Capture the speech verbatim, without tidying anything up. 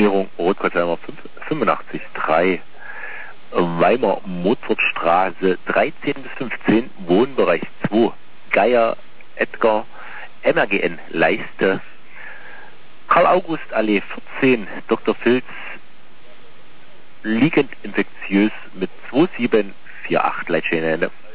Klärung Rotkreuzheimer fünfundachtzig drei, Weimar Mozartstraße dreizehn bis fünfzehn, Wohnbereich zwei, Geier Edgar, M R G N Leiste, Karl-August-Allee vierzehn, Doktor Filz, liegend infektiös mit zwei sieben vier acht Leitstelle.